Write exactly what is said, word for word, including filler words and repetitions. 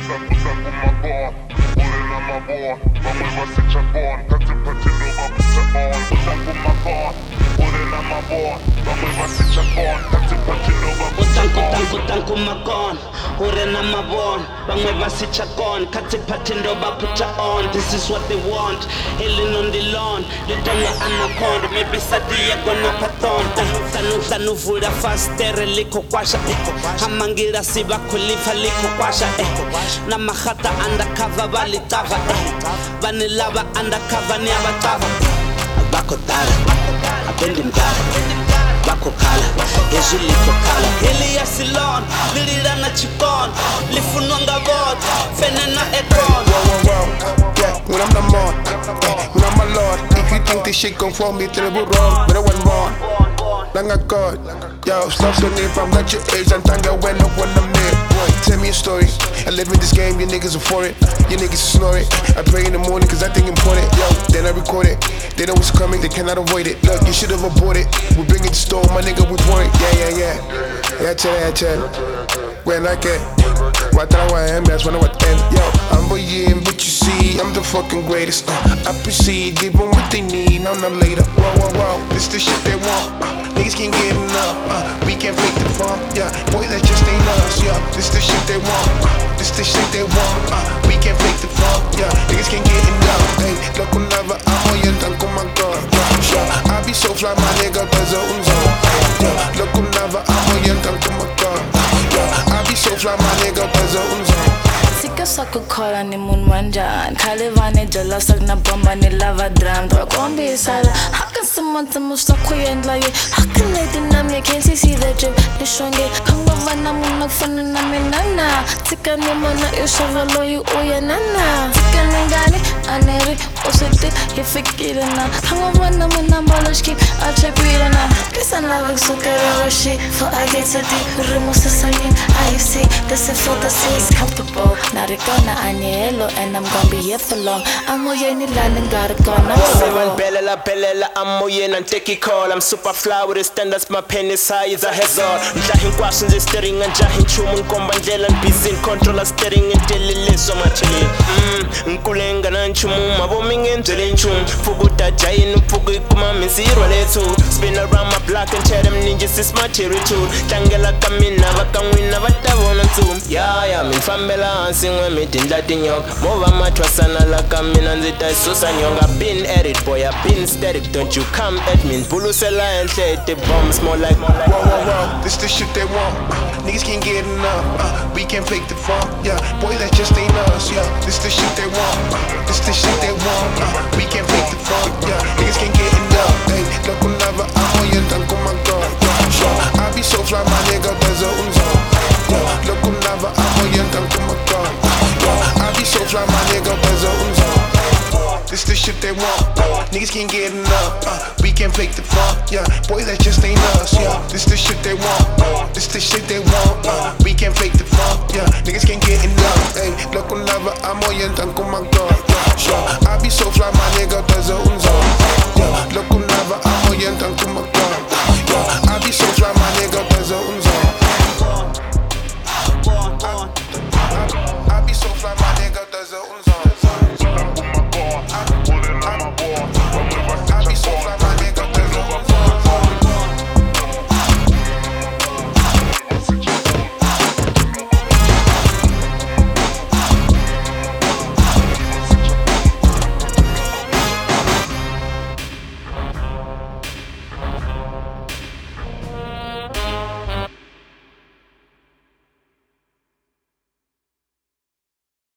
Utanku magon, urena mabon, bangwe basichakon, kati patindo bapucha on. This is what they want, healing on the lawn, lidonga anaconda, maybe sadia gonna paton. Tanu tanu vura fastere liko kwasha, hamangira siba kulifa liko kwasha. Na mahata undercover balitava, vanilava undercover ni abatava. Bako tara, abendim gara. Bako kala, yezuli kokala. Hili ya silon, lirira na chikon, lifunwanga bot, fene na ekon. Whoa, whoa, whoa, yeah, when I'm the man, yeah, when I'm my lord. If you think this shit gon' fall me, tell it we're wrong, but I went wrong. Lang I God, yo, stop so if I'm not your age, I'm tanga when up when I'm there. Tell me a story, I live in this game, you niggas are for it, you niggas snore it. I pray in the morning cause I think important, yo, then I record it. They know what's coming, they cannot avoid it. Look, you should've aborted, we bring it to store, my nigga, we want it. Yeah, yeah, yeah, yeah, chill, yeah, chill. When I get, what I am, that's when I want to end. Yo, I'm boyin', but you see, I'm the fucking greatest. uh, I proceed, give them what they need, now not later. Whoa, whoa, whoa, this the shit they want. uh, Niggas can't get enough, uh, we can't fake the fun. Yeah, boy, that just ain't us. Yeah, this the shit they want. uh, This the shit they want. uh, We can't fake the fun. Yeah, niggas can't get enough. Hey, look whenever I'm on your tank, oh my god. Yeah, I be so fly, my nigga, there's a unzo. Yeah, look whenever I'm on your tank, oh my god. Yeah, I be so fly, my nigga, there's a unzo. Sika sako kora ni mun manjan, Kalivane jala sak na bomba ni lava drum. Drakombi sala, how can someone to move so quick and like it? How can they deny me? Can't you see the drip? The strong it, come over na muna fana na me nana. Tika ni muna ishavalo you uya nana. Tika ni gani aneri osete ye fikira na. Come over na muna baloshki achapira na. Kisa na vek sukara roshi, for I get so deep. Remusa sayin, I see this is for the seas comfortable. Narikona anyelo and I'm gonna be here for long. I'm moyen landing gotta go now. Seven belela belela I'm moyen and take it call. I'm super fly with the standards, my pen is high as a hazard. Jahin questions is steering and jahin chumun kombandel and busy in control of steering and daily so much. Hmm, nkulenga na chumun my bombing in chum. Fuguta jayin fugu kuma miziro letu. Spin around my block and tell them ninjas is my territory. Tangela kamina vakamwina vatavona tu. Yeah, yeah, min fambela when me tin Latin young. Mova matrasana la kamina nzita susa nyong. I've been at it, boy, I've been static. Don't you come at me. Bulusela and say the bombs more like more like. Whoa, whoa, whoa, this the shit they want. uh, Niggas can't get enough, uh, we can't fake the fun. Yeah, boy, that just ain't us. Yeah, this the shit they want. uh, This the shit they want. uh, We can't fake the fun. Yeah, niggas can't get enough. Hey, look whenever I'm on your tank, oh my god. Yeah, I be so fly, my nigga, there's a unzo. Yeah, look whenever I'm on your tank, oh my god. Yeah, I be so fly, my nigga, there's a unzo. This the shit they want. Niggas can't get enough. Uh, we can't fake the fun. Yeah, boy, that just ain't us. Yeah, this the shit they want. This the shit they want. Uh, we can't fake the fun. Yeah, niggas can't get enough. Hey, look whenever I'm on your tank, oh my god. Yeah, I be so fly, my nigga, there's a